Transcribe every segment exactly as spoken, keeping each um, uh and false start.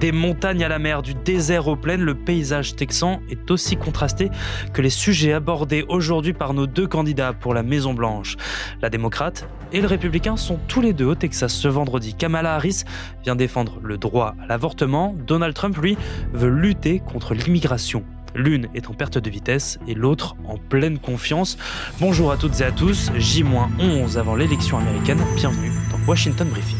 Des montagnes à la mer, du désert aux plaines, le paysage texan est aussi contrasté que les sujets abordés aujourd'hui par nos deux candidats pour la Maison-Blanche. La démocrate et le républicain sont tous les deux au Texas ce vendredi. Kamala Harris vient défendre le droit à l'avortement. Donald Trump, lui, veut lutter contre l'immigration. L'une est en perte de vitesse et l'autre en pleine confiance. Bonjour à toutes et à tous, J onze avant l'élection américaine. Bienvenue dans Washington Briefing.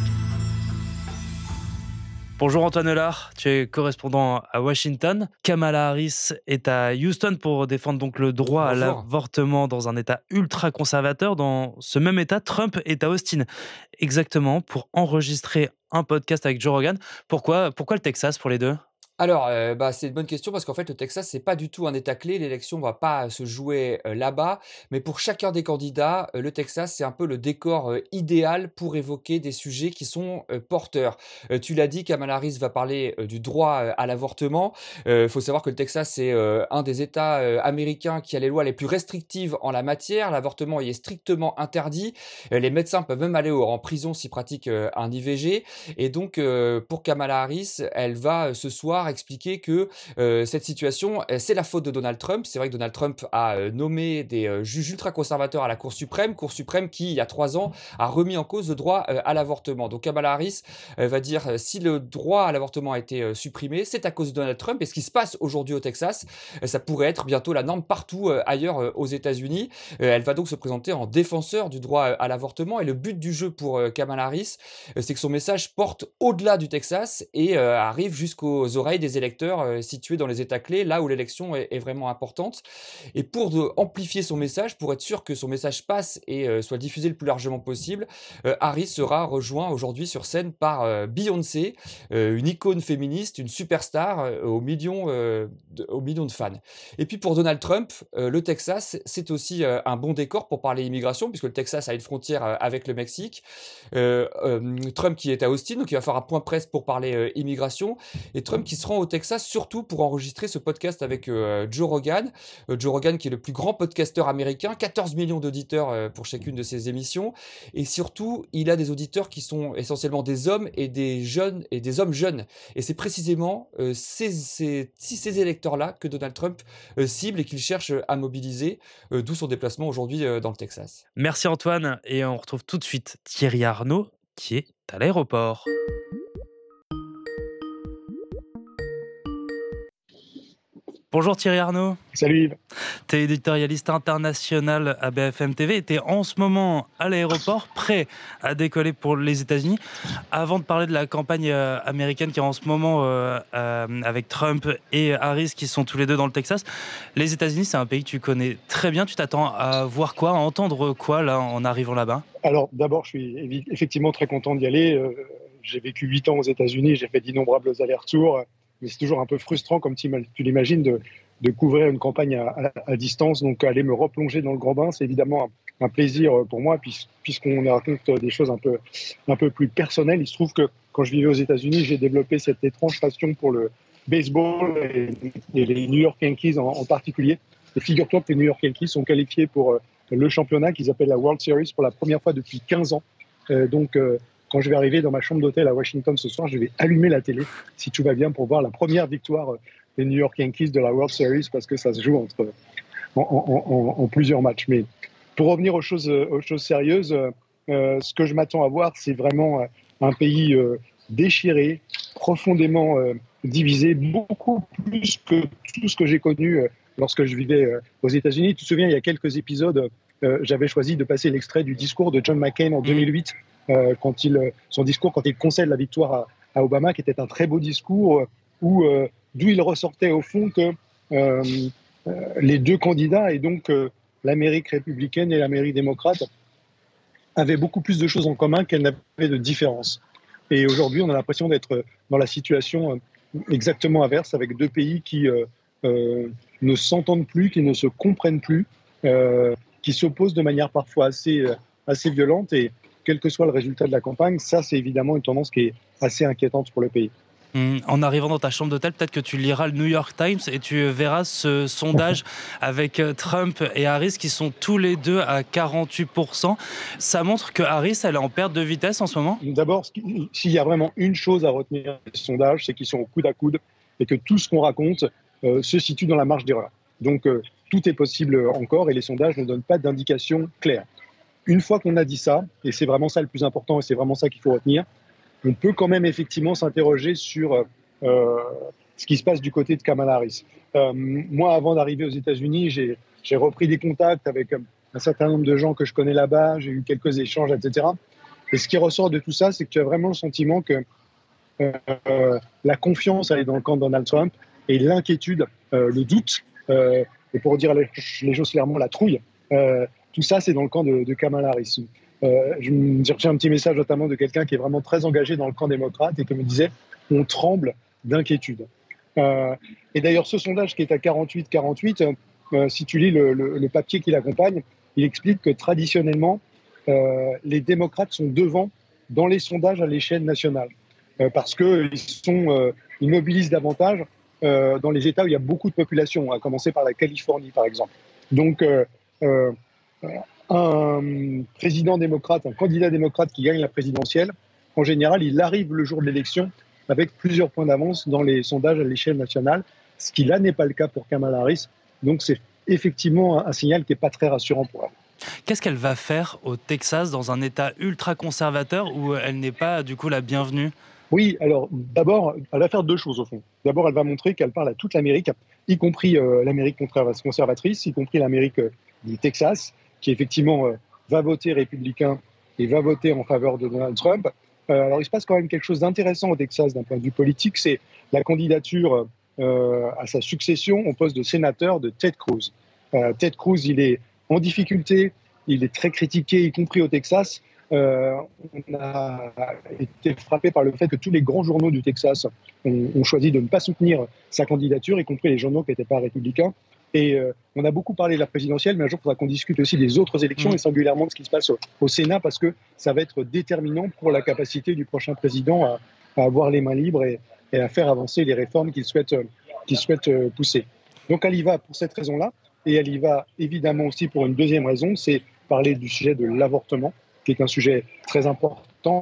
Bonjour Antoine Eulard, tu es correspondant à Washington. Kamala Harris est à Houston pour défendre donc le droit Bonjour. à l'avortement dans un État ultra-conservateur. Dans ce même État, Trump est à Austin, exactement pour enregistrer un podcast avec Joe Rogan. Pourquoi, pourquoi le Texas pour les deux ? Alors, euh, bah, c'est une bonne question parce qu'en fait, le Texas, c'est pas du tout un État clé. L'élection va pas se jouer euh, là-bas. Mais pour chacun des candidats, euh, le Texas, c'est un peu le décor euh, idéal pour évoquer des sujets qui sont euh, porteurs. Euh, tu l'as dit, Kamala Harris va parler euh, du droit euh, à l'avortement. Il euh, faut savoir que le Texas, c'est euh, un des États euh, américains qui a les lois les plus restrictives en la matière. L'avortement y est strictement interdit. Euh, les médecins peuvent même aller en prison s'ils pratiquent euh, un I V G. Et donc, euh, pour Kamala Harris, elle va euh, ce soir expliquer que euh, cette situation, euh, c'est la faute de Donald Trump. C'est vrai que Donald Trump a euh, nommé des euh, juges ultra-conservateurs à la Cour suprême, Cour suprême qui, il y a trois ans, a remis en cause le droit euh, à l'avortement. Donc Kamala Harris euh, va dire euh, si le droit à l'avortement a été euh, supprimé, c'est à cause de Donald Trump. Et ce qui se passe aujourd'hui au Texas, euh, ça pourrait être bientôt la norme partout euh, ailleurs euh, aux États-Unis. Euh, elle va donc se présenter en défenseur du droit euh, à l'avortement. Et le but du jeu pour euh, Kamala Harris, euh, c'est que son message porte au-delà du Texas et euh, arrive jusqu'aux oreilles des électeurs euh, situés dans les États clés, là où l'élection est, est vraiment importante. Et pour de, amplifier son message, pour être sûr que son message passe et euh, soit diffusé le plus largement possible, euh, Harris sera rejoint aujourd'hui sur scène par euh, Beyoncé, euh, une icône féministe, une superstar euh, aux, millions, euh, de, aux millions de fans. Et puis pour Donald Trump, euh, le Texas, c'est aussi euh, un bon décor pour parler immigration, puisque le Texas a une frontière euh, avec le Mexique. Euh, euh, Trump qui est à Austin, donc il va faire un point presse pour parler euh, immigration, et Trump qui se rend au Texas surtout pour enregistrer ce podcast avec euh, Joe Rogan. Euh, Joe Rogan qui est le plus grand podcasteur américain, quatorze millions d'auditeurs euh, pour chacune de ses émissions, et surtout il a des auditeurs qui sont essentiellement des hommes et des jeunes et des hommes jeunes, et c'est précisément euh, ces, ces, ces électeurs-là que Donald Trump euh, cible et qu'il cherche à mobiliser, euh, d'où son déplacement aujourd'hui euh, dans le Texas. Merci Antoine, et on retrouve tout de suite Thierry Arnaud qui est à l'aéroport. Bonjour Thierry Arnaud. Salut Yves. Tu es éditorialiste international à B F M T V et tu es en ce moment à l'aéroport, prêt à décoller pour les États-Unis. Avant de parler de la campagne euh, américaine qui est en ce moment euh, euh, avec Trump et Harris qui sont tous les deux dans le Texas, les États-Unis, c'est un pays que tu connais très bien. Tu t'attends à voir quoi, à entendre quoi là en arrivant là-bas ? Alors d'abord, je suis effectivement très content d'y aller. Euh, j'ai vécu huit ans aux États-Unis, j'ai fait d'innombrables allers-retours. Mais c'est toujours un peu frustrant, comme tu l'imagines, de, de couvrir une campagne à, à, à distance. Donc, aller me replonger dans le grand bain, c'est évidemment un, un plaisir pour moi, puis, puisqu'on raconte des choses un peu, un peu plus personnelles. Il se trouve que quand je vivais aux États-Unis, j'ai développé cette étrange passion pour le baseball et, et les New York Yankees en, en particulier. Et figure-toi que les New York Yankees sont qualifiés pour le championnat qu'ils appellent la World Series pour la première fois depuis quinze ans. Euh, donc, euh, Quand je vais arriver dans ma chambre d'hôtel à Washington ce soir, je vais allumer la télé, si tout va bien, pour voir la première victoire des New York Yankees de la World Series, parce que ça se joue entre, en, en, en, en plusieurs matchs. Mais pour revenir aux choses, aux choses sérieuses, euh, ce que je m'attends à voir, c'est vraiment un pays euh, déchiré, profondément euh, divisé, beaucoup plus que tout ce que j'ai connu euh, lorsque je vivais euh, aux États-Unis. Tu te souviens, il y a quelques épisodes, euh, j'avais choisi de passer l'extrait du discours de John McCain en deux mille huit, Euh, quand il, son discours, quand il concède la victoire à, à Obama, qui était un très beau discours, euh, où, euh, d'où il ressortait au fond que euh, euh, les deux candidats, et donc euh, l'Amérique républicaine et l'Amérique démocrate, avaient beaucoup plus de choses en commun qu'elles n'avaient de différences. Et aujourd'hui, on a l'impression d'être dans la situation exactement inverse, avec deux pays qui euh, euh, ne s'entendent plus, qui ne se comprennent plus, euh, qui s'opposent de manière parfois assez, assez violente. Et quel que soit le résultat de la campagne, ça, c'est évidemment une tendance qui est assez inquiétante pour le pays. Mmh, en arrivant dans ta chambre d'hôtel, peut-être que tu liras le New York Times et tu verras ce sondage avec Trump et Harris qui sont tous les deux à quarante-huit pour cent. Ça montre que Harris, elle est en perte de vitesse en ce moment ? D'abord, s'il y a vraiment une chose à retenir des sondages, c'est qu'ils sont au coude à coude et que tout ce qu'on raconte euh, se situe dans la marge d'erreur. Donc, euh, tout est possible encore et les sondages ne donnent pas d'indication claire. Une fois qu'on a dit ça, et c'est vraiment ça le plus important et c'est vraiment ça qu'il faut retenir, on peut quand même effectivement s'interroger sur euh, ce qui se passe du côté de Kamala Harris. Euh, moi, avant d'arriver aux États-Unis, j'ai, j'ai repris des contacts avec un certain nombre de gens que je connais là-bas, j'ai eu quelques échanges, et cetera. Et ce qui ressort de tout ça, c'est que tu as vraiment le sentiment que euh, la confiance, elle est dans le camp de Donald Trump et l'inquiétude, euh, le doute, euh, et pour dire les, les choses clairement, la trouille, euh, tout ça, c'est dans le camp de, de Kamala Harris. Euh, j'ai reçu un petit message notamment de quelqu'un qui est vraiment très engagé dans le camp démocrate et qui me disait « on tremble d'inquiétude euh, ». Et d'ailleurs, ce sondage qui est à quarante-huit quarante-huit, euh, si tu lis le, le, le papier qui l'accompagne, il explique que traditionnellement, euh, les démocrates sont devant dans les sondages à l'échelle nationale euh, parce qu'ils euh, ils mobilisent davantage euh, dans les États où il y a beaucoup de population, à commencer par la Californie par exemple. Donc, euh, euh, un président démocrate, un candidat démocrate qui gagne la présidentielle, en général, il arrive le jour de l'élection avec plusieurs points d'avance dans les sondages à l'échelle nationale, ce qui là n'est pas le cas pour Kamala Harris. Donc c'est effectivement un signal qui n'est pas très rassurant pour elle. Qu'est-ce qu'elle va faire au Texas dans un État ultra-conservateur où elle n'est pas du coup la bienvenue ? Oui, alors d'abord, elle va faire deux choses au fond. D'abord, elle va montrer qu'elle parle à toute l'Amérique, y compris euh, l'Amérique conservatrice, y compris l'Amérique euh, du Texas, qui effectivement euh, va voter républicain et va voter en faveur de Donald Trump. Euh, alors il se passe quand même quelque chose d'intéressant au Texas d'un point de vue politique, c'est la candidature euh, à sa succession au poste de sénateur de Ted Cruz. Euh, Ted Cruz, il est en difficulté, il est très critiqué, y compris au Texas. Euh, on a été frappé par le fait que tous les grands journaux du Texas ont, ont choisi de ne pas soutenir sa candidature, y compris les journaux qui n'étaient pas républicains. Et euh, on a beaucoup parlé de la présidentielle, mais un jour, il faudra qu'on discute aussi des autres élections mmh. et singulièrement de ce qui se passe au, au Sénat, parce que ça va être déterminant pour la capacité du prochain président à, à avoir les mains libres et, et à faire avancer les réformes qu'il souhaite, qu'il souhaite pousser. Donc elle y va pour cette raison-là, et elle y va évidemment aussi pour une deuxième raison, c'est parler du sujet de l'avortement, qui est un sujet très important,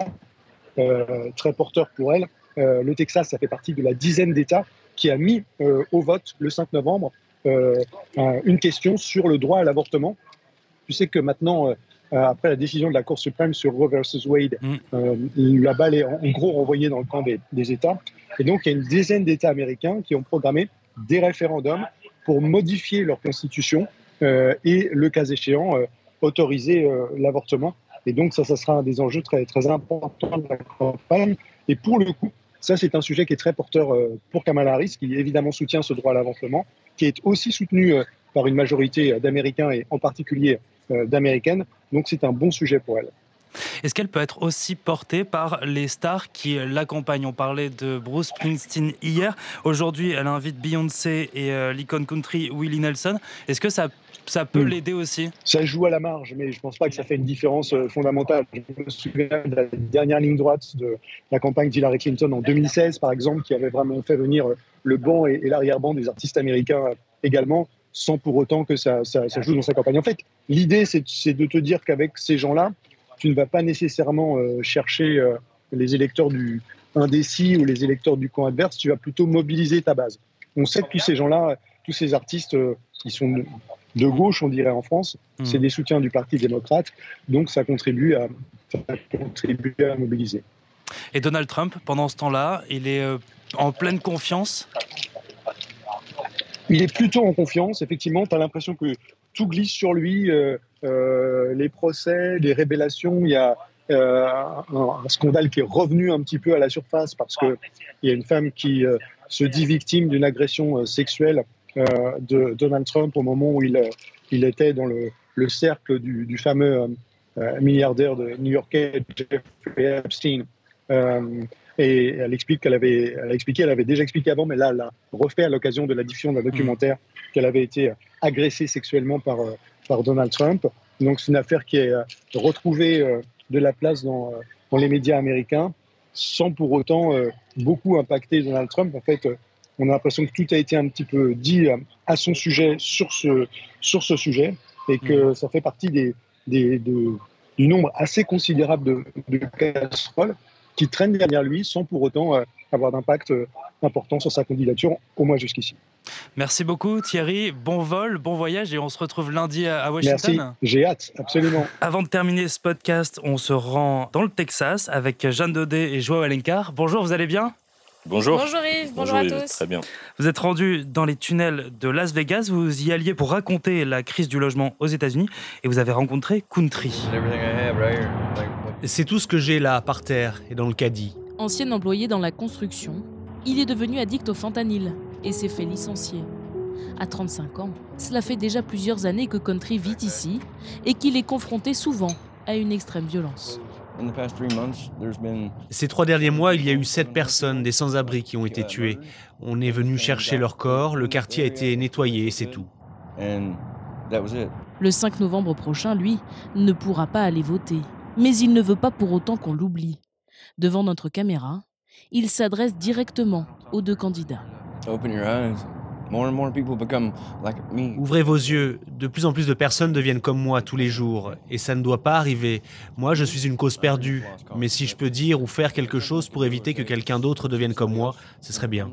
euh, très porteur pour elle. Euh, le Texas, ça fait partie de la dizaine d'États qui a mis euh, au vote le cinq novembre Euh, une question sur le droit à l'avortement. Tu sais que maintenant, euh, après la décision de la Cour suprême sur Roe versus Wade, mm. euh, la balle est en, en gros renvoyée dans le camp des, des États. Et donc, il y a une dizaine d'États américains qui ont programmé des référendums pour modifier leur constitution euh, et, le cas échéant, euh, autoriser euh, l'avortement. Et donc, ça, ça sera un des enjeux très, très importants de la campagne. Et pour le coup, ça, c'est un sujet qui est très porteur euh, pour Kamala Harris, qui évidemment soutient ce droit à l'avortement, qui est aussi soutenu euh, par une majorité d'Américains et en particulier euh, d'Américaines. Donc, c'est un bon sujet pour elle. Est-ce qu'elle peut être aussi portée par les stars qui l'accompagnent ? On parlait de Bruce Springsteen hier. Aujourd'hui, elle invite Beyoncé et euh, l'icône country Willie Nelson. Est-ce que ça, ça peut mmh. l'aider aussi ? Ça joue à la marge, mais je ne pense pas que ça fait une différence euh, fondamentale. Je me souviens de la dernière ligne droite de la campagne d'Hillary Clinton en deux mille seize, par exemple, qui avait vraiment fait venir le banc et, et l'arrière-ban des artistes américains euh, également, sans pour autant que ça, ça, ça joue dans sa campagne. En fait, l'idée, c'est, c'est de te dire qu'avec ces gens-là, tu ne vas pas nécessairement euh, chercher euh, les électeurs du indécis ou les électeurs du camp adverse, tu vas plutôt mobiliser ta base. On sait que tous ces gens-là, tous ces artistes, euh, ils sont de, de gauche, on dirait en France, mmh. c'est des soutiens du Parti démocrate, donc ça contribue à, ça contribue à mobiliser. Et Donald Trump, pendant ce temps-là, il est euh, en pleine confiance ? Il est plutôt en confiance, effectivement, tu as l'impression que tout glisse sur lui, euh, euh, les procès, les révélations, il y a euh, un, un scandale qui est revenu un petit peu à la surface parce qu'il y a une femme qui euh, se dit victime d'une agression euh, sexuelle euh, de Donald Trump au moment où il, euh, il était dans le, le cercle du, du fameux euh, milliardaire de new-yorkais Jeffrey Epstein. Euh, et elle explique qu'elle avait, elle a expliqué, elle avait déjà expliqué avant, mais là, elle a refait à l'occasion de la diffusion d'un documentaire mmh. qu'elle avait été agressée sexuellement par, par Donald Trump. Donc, c'est une affaire qui est retrouvée de la place dans, dans les médias américains. sans pour autant euh, beaucoup impacter Donald Trump. En fait, euh, on a l'impression que tout a été un petit peu dit euh, à son sujet sur ce, sur ce sujet et que mmh. ça fait partie des, des, de, du nombre assez considérable de, de casseroles qui traînent derrière lui sans pour autant euh, avoir d'impact euh, important sur sa candidature, au moins jusqu'ici. Merci beaucoup Thierry, bon vol, bon voyage et on se retrouve lundi à Washington. Merci, j'ai hâte, absolument. Avant de terminer ce podcast, on se rend dans le Texas avec Jeanne Daudet et Joao Alencar. Bonjour, vous allez bien ? Bonjour. Bonjour Yves, bonjour, bonjour à Yves, tous. Très bien. Vous êtes rendu dans les tunnels de Las Vegas, vous y alliez pour raconter la crise du logement aux États-Unis et vous avez rencontré Country. C'est tout ce que j'ai là, par terre et dans le caddie. Ancien employé dans la construction, il est devenu addict au fentanyl et s'est fait licencier. À trente-cinq ans, cela fait déjà plusieurs années que Country vit ici et qu'il est confronté souvent à une extrême violence. Ces trois derniers mois, il y a eu sept personnes, des sans-abri, qui ont été tuées. On est venu chercher leurs corps, le quartier a été nettoyé et c'est tout. Le cinq novembre prochain, lui, ne pourra pas aller voter. Mais il ne veut pas pour autant qu'on l'oublie. Devant notre caméra, il s'adresse directement aux deux candidats. Ouvrez vos yeux, de plus en plus de personnes deviennent comme moi tous les jours, et ça ne doit pas arriver. Moi, je suis une cause perdue, mais si je peux dire ou faire quelque chose pour éviter que quelqu'un d'autre devienne comme moi, ce serait bien.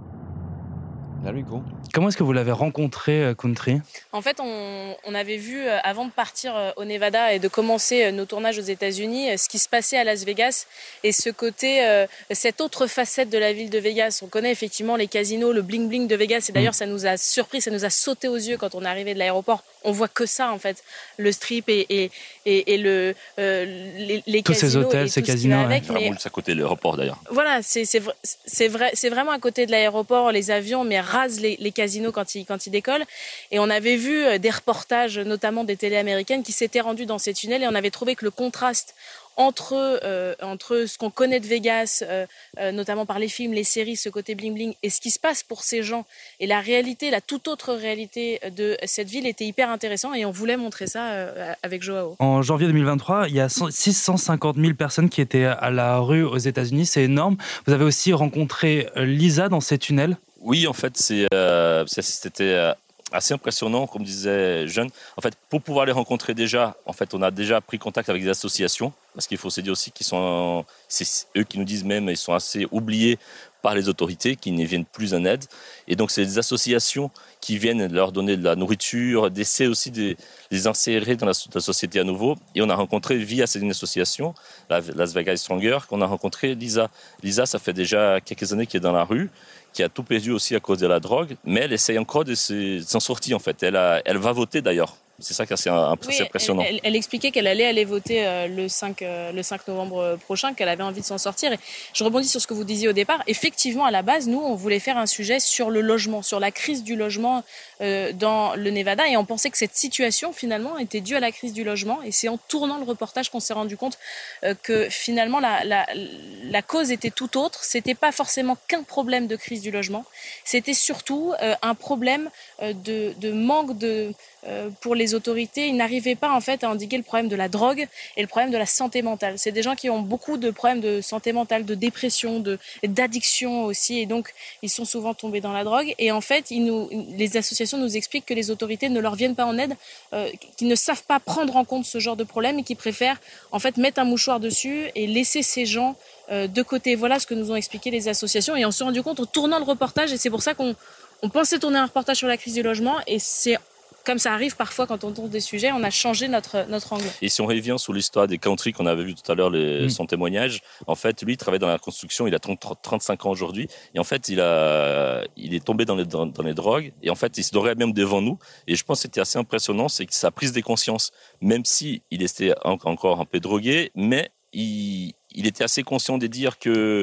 Comment est-ce que vous l'avez rencontré, Country ? En fait, on, on avait vu, avant de partir au Nevada et de commencer nos tournages aux États-Unis, ce qui se passait à Las Vegas et ce côté, euh, cette autre facette de la ville de Vegas. On connaît effectivement les casinos, le bling-bling de Vegas et d'ailleurs, ça nous a surpris, ça nous a sauté aux yeux quand on est arrivé de l'aéroport. On voit que ça, en fait, le strip et, et, et, et le, euh, les, les tous casinos. Tous ces hôtels, et ces tout casinos. Ce qui va avec, ouais. mais... Vraiment juste à côté de l'aéroport, d'ailleurs. Voilà, c'est, c'est, c'est, vrai, c'est vraiment à côté de l'aéroport, les avions, mais rasent les, les casinos quand ils, quand ils décollent. Et on avait vu des reportages, notamment des télés américaines, qui s'étaient rendus dans ces tunnels et on avait trouvé que le contraste entre, euh, entre ce qu'on connaît de Vegas, euh, euh, notamment par les films, les séries, ce côté bling-bling, et ce qui se passe pour ces gens, et la réalité, la toute autre réalité de cette ville était hyper intéressant et on voulait montrer ça euh, avec Joao. En janvier deux mille vingt-trois, il y a six cent cinquante mille personnes qui étaient à la rue aux États-Unis, c'est énorme. Vous avez aussi rencontré Lisa dans ces tunnels ? Oui, en fait, c'est, euh, c'était... Euh... assez impressionnant, comme disait Jeanne. En fait, pour pouvoir les rencontrer déjà, en fait, on a déjà pris contact avec des associations, parce qu'il faut se dire aussi qu'ils sont, c'est eux qui nous disent même, ils sont assez oubliés par les autorités, qui ne viennent plus en aide. Et donc, c'est des associations qui viennent leur donner de la nourriture, d'essayer aussi de les insérer dans la, la société à nouveau. Et on a rencontré, via cette association, la Las Vegas Stronger, qu'on a rencontré Lisa. Lisa, ça fait déjà quelques années qu'elle est dans la rue, qui a tout perdu aussi à cause de la drogue, mais elle essaye encore de s'en sortir en fait. Elle, a, elle va voter d'ailleurs. C'est ça qui est assez, assez oui, impressionnant. Elle, elle, elle expliquait qu'elle allait aller voter euh, le, cinq, euh, le cinq novembre prochain, qu'elle avait envie de s'en sortir. Et je rebondis sur ce que vous disiez au départ. Effectivement, à la base, nous, on voulait faire un sujet sur le logement, sur la crise du logement euh, dans le Nevada. Et on pensait que cette situation, finalement, était due à la crise du logement. Et c'est en tournant le reportage qu'on s'est rendu compte euh, que finalement, la, la, la cause était tout autre. C'était pas forcément qu'un problème de crise du logement. C'était surtout euh, un problème euh, de, de manque de... Euh, pour les autorités, ils n'arrivaient pas en fait à endiguer le problème de la drogue et le problème de la santé mentale. C'est des gens qui ont beaucoup de problèmes de santé mentale, de dépression, de, d'addiction aussi, et donc ils sont souvent tombés dans la drogue. Et en fait, ils nous, les associations nous expliquent que les autorités ne leur viennent pas en aide, euh, qu'ils ne savent pas prendre en compte ce genre de problème et qui préfèrent en fait mettre un mouchoir dessus et laisser ces gens euh, de côté. Voilà ce que nous ont expliqué les associations et on s'est rendu compte en tournant le reportage, et c'est pour ça qu'on on pensait tourner un reportage sur la crise du logement, et c'est comme ça arrive parfois quand on tourne des sujets, on a changé notre, notre angle. Et si on revient sur l'histoire des Country qu'on avait vu tout à l'heure, les, mmh. son témoignage, en fait, lui, il travaille dans la construction, il a trente, trente-cinq ans aujourd'hui, et en fait, il, a, il est tombé dans les, dans, dans les drogues, et en fait, il se dorait même devant nous, et je pense que c'était assez impressionnant, c'est que sa prise de conscience, même s'il était encore un peu drogué, mais il, il était assez conscient de dire que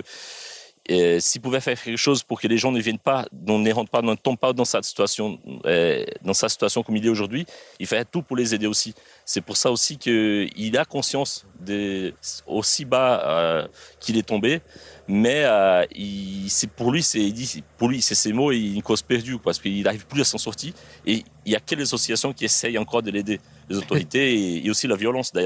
Et s'il pouvait faire quelque chose pour que les gens ne viennent pas, ne rentrent pas, ne tombent pas dans sa situation, euh, dans sa situation comme il est aujourd'hui, il fait tout pour les aider aussi. C'est pour ça aussi qu'il a conscience de, aussi bas euh, qu'il est tombé, mais euh, il, c'est pour lui, c'est, il dit, pour lui, c'est ses mots, et une cause perdue parce qu'il n'arrive plus à s'en sortir. Et il y a que les associations qui essayent encore de l'aider, les autorités et, et aussi la violence d'ailleurs.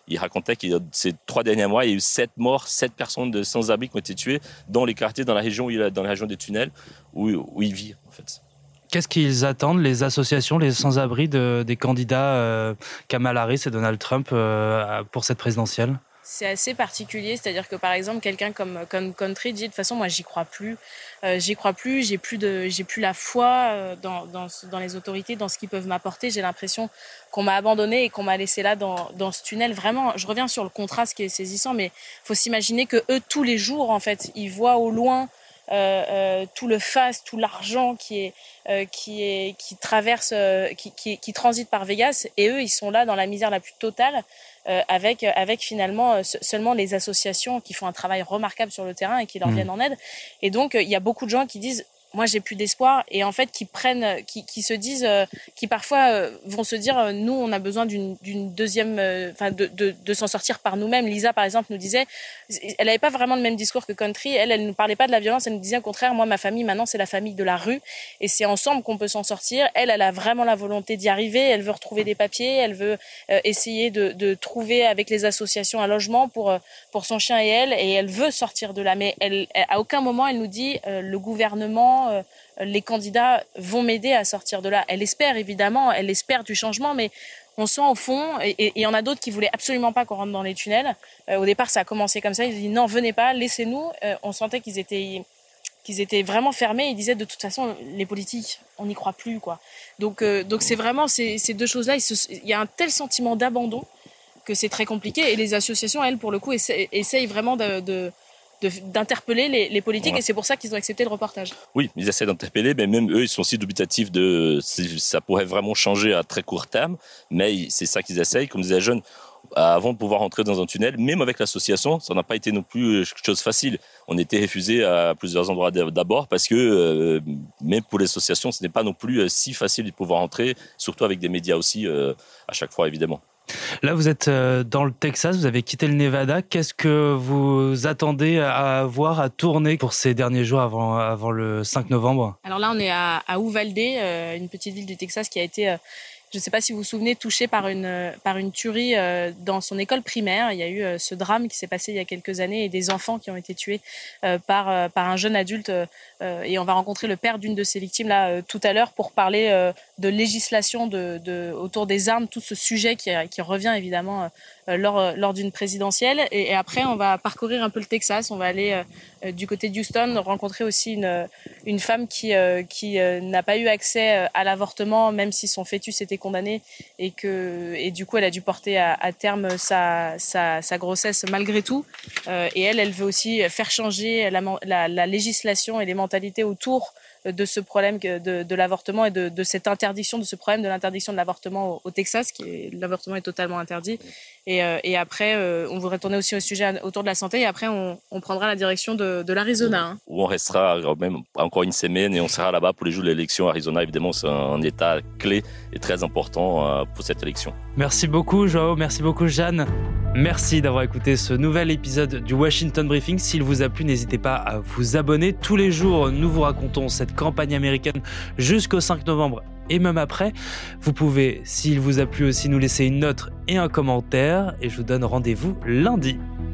il racontait que ces trois derniers mois, il y a eu sept morts, sept personnes de sans-abri qui ont été tuées dans les quartiers, dans la région, où il a, dans la région des tunnels, où, où il vit, en fait. Qu'est-ce qu'ils attendent, les associations, les sans-abri de, des candidats euh, Kamala Harris et Donald Trump euh, pour cette présidentielle ? C'est assez particulier, c'est-à-dire que par exemple quelqu'un comme comme Country dit de toute façon moi j'y crois plus, euh, j'y crois plus, j'ai plus de j'ai plus la foi euh, dans dans dans les autorités, dans ce qu'ils peuvent m'apporter. J'ai l'impression qu'on m'a abandonné et qu'on m'a laissé là dans dans ce tunnel. Vraiment, je reviens sur le contraste qui est saisissant, mais faut s'imaginer que eux tous les jours en fait ils voient au loin euh, euh, tout le faste, tout l'argent qui est euh, qui est qui traverse, euh, qui, qui qui transite par Vegas, et eux ils sont là dans la misère la plus totale. Euh, avec avec finalement euh, seulement les associations qui font un travail remarquable sur le terrain et qui leur mmh. viennent en aide. Et donc il euh, y a beaucoup de gens qui disent moi j'ai plus d'espoir, et en fait qui prennent qui qui se disent euh, qui parfois euh, vont se dire euh, nous on a besoin d'une d'une deuxième enfin euh, de de de s'en sortir par nous-mêmes. Lisa par exemple nous disait, elle avait pas vraiment le même discours que Country, elle elle nous parlait pas de la violence, elle nous disait au contraire moi ma famille maintenant c'est la famille de la rue et c'est ensemble qu'on peut s'en sortir. Elle elle a vraiment la volonté d'y arriver, elle veut retrouver des papiers, elle veut euh, essayer de de trouver avec les associations un logement pour pour son chien et elle, et elle veut sortir de là, mais elle, elle à aucun moment elle nous dit euh, le gouvernement Euh, les candidats vont m'aider à sortir de là. Elle espère évidemment, elle espère du changement, mais on sent au fond, et il y en a d'autres qui voulaient absolument pas qu'on rentre dans les tunnels. Euh, au départ, ça a commencé comme ça. Ils disaient non, venez pas, laissez-nous. Euh, on sentait qu'ils étaient qu'ils étaient vraiment fermés. Ils disaient de toute façon, les politiques, on n'y croit plus, quoi. Donc, euh, donc c'est vraiment ces, ces deux choses-là. Il, se, il y a un tel sentiment d'abandon que c'est très compliqué. Et les associations, elles, pour le coup, essayent, essayent vraiment de, de De, d'interpeller les, les politiques, ouais. Et c'est pour ça qu'ils ont accepté le reportage. Oui, ils essaient d'interpeller, mais même eux, ils sont aussi dubitatifs de ça pourrait vraiment changer à très court terme, mais c'est ça qu'ils essayent, comme disait Jeune, avant de pouvoir entrer dans un tunnel, même avec l'association, ça n'a pas été non plus quelque chose de facile. On était refusé à plusieurs endroits d'abord parce que euh, même pour l'association, ce n'est pas non plus si facile de pouvoir entrer, surtout avec des médias aussi, euh, à chaque fois évidemment. Là, vous êtes dans le Texas, vous avez quitté le Nevada. Qu'est-ce que vous attendez à voir, à tourner pour ces derniers jours avant, avant le cinq novembre ? Alors là, on est à, à Uvalde, euh, une petite ville du Texas qui a été, euh, je ne sais pas si vous vous souvenez, touchée par une, par une tuerie euh, dans son école primaire. Il y a eu euh, ce drame qui s'est passé il y a quelques années et des enfants qui ont été tués euh, par, euh, par un jeune adulte. Euh, et on va rencontrer le père d'une de ces victimes là euh, tout à l'heure pour parler euh, de législation de, de, autour des armes, tout ce sujet qui, qui revient évidemment euh, lors, lors d'une présidentielle. Et, et après, on va parcourir un peu le Texas. On va aller euh, du côté d'Houston, rencontrer aussi une, une femme qui, euh, qui euh, n'a pas eu accès à l'avortement, même si son fœtus était condamné, et, que, et du coup, elle a dû porter à, à terme sa, sa, sa grossesse malgré tout. Euh, et elle, elle veut aussi faire changer la, la, la législation et les mentalités autour de ce problème de, de l'avortement et de, de cette interdiction, de ce problème de l'interdiction de l'avortement au, au Texas, qui est, l'avortement est totalement interdit. Et, euh, et après, euh, on voudrait tourner aussi au sujet autour de la santé, et après, on, on prendra la direction de, de l'Arizona. Hein. Où on restera même encore une semaine et on sera là-bas pour les jours de l'élection. Arizona, évidemment, c'est un état clé et très important pour cette élection. Merci beaucoup, Joao. Merci beaucoup, Jeanne. Merci d'avoir écouté ce nouvel épisode du Washington Briefing. S'il vous a plu, n'hésitez pas à vous abonner. Tous les jours, nous vous racontons cette campagne américaine jusqu'au cinq novembre et même après. Vous pouvez, s'il vous a plu aussi, nous laisser une note et un commentaire. Et je vous donne rendez-vous lundi.